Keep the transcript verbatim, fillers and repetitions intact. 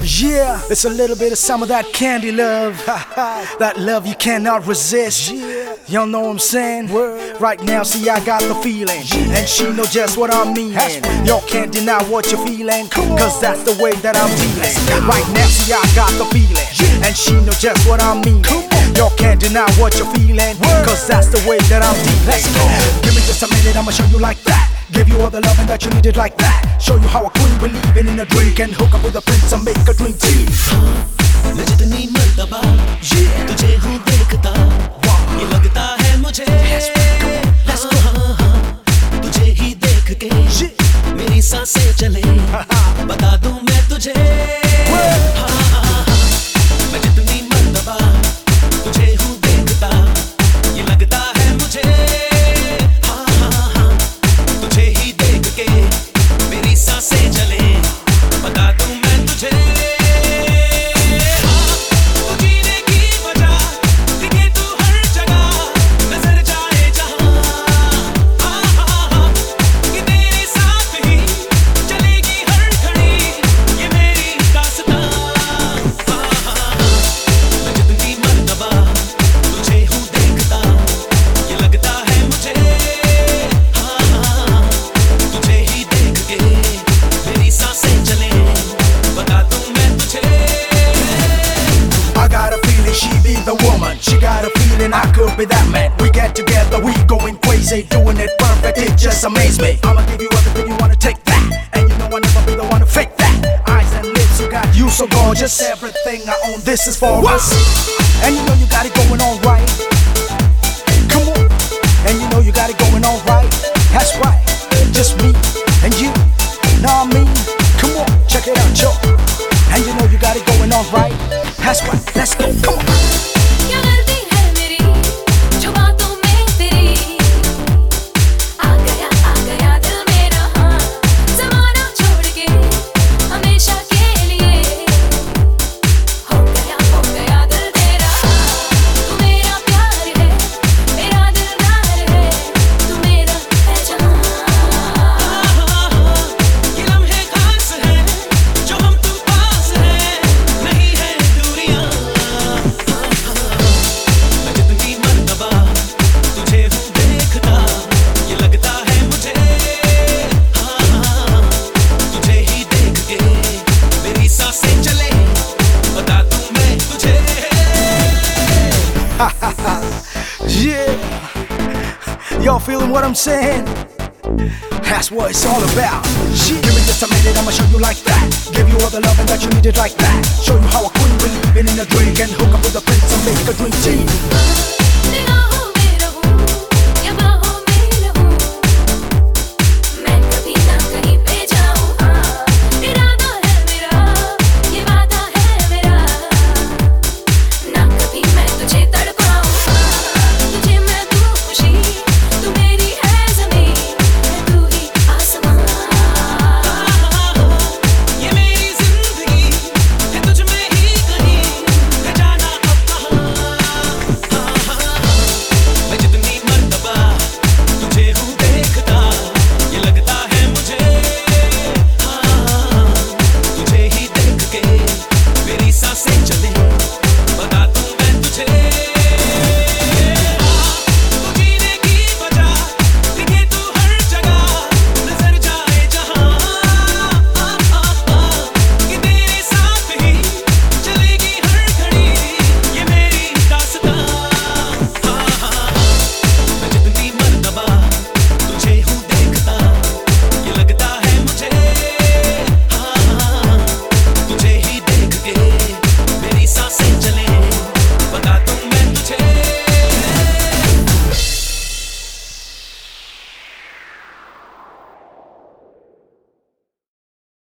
Yeah, it's a little bit of some of that candy love. That love you cannot resist. Y'all know what I'm saying? Right now, see, I got the feeling, and she know just what I mean. Y'all can't deny what you're feeling, cause that's the way that I'm dealing. Right now, see, I got the feeling, and she know just what I mean. Y'all can't deny what you're feeling, cause that's the way that I'm dealing. Let's go. Give me just a minute, I'ma show you like that. Give you all the loving that you needed like that. Show you how a queen believing in a drink, and hook up with a prince and make a drink tea. मैं जितनी मर्तबा तुझे हूँ देखता, ये लगता है मुझे तुझे ही देख के मेरी सांसें चले, बता दूं मैं तुझे। मैं जितनी मर्तबा तुझे हूँ देखता, ये लगता है मुझे तुझे ही देख के मेरी सांसें चले, बता दूं मैं तुझे। She got a feeling I could be that man. We get together, we going crazy, doing it perfect, it just amazes me. I'ma give you everything you wanna, take that, and you know I'll never be the one to fake that. Eyes and lips, you got you so gorgeous, everything I own, this is for us. And you know you got it going on right. Come on, and you know you got it going on right. That's right, just me and you, know what I mean? Come on, check it out, yo. And you know you got it going on right. That's right, let's go, come on. Yeah, y'all feeling what I'm saying? That's what it's all about. Yeah. Give me just a minute, I'ma show you like that. Give you all the loving that you needed like that. Show you how a queen believing in a drink, and hook up with a prince and make a drink tea.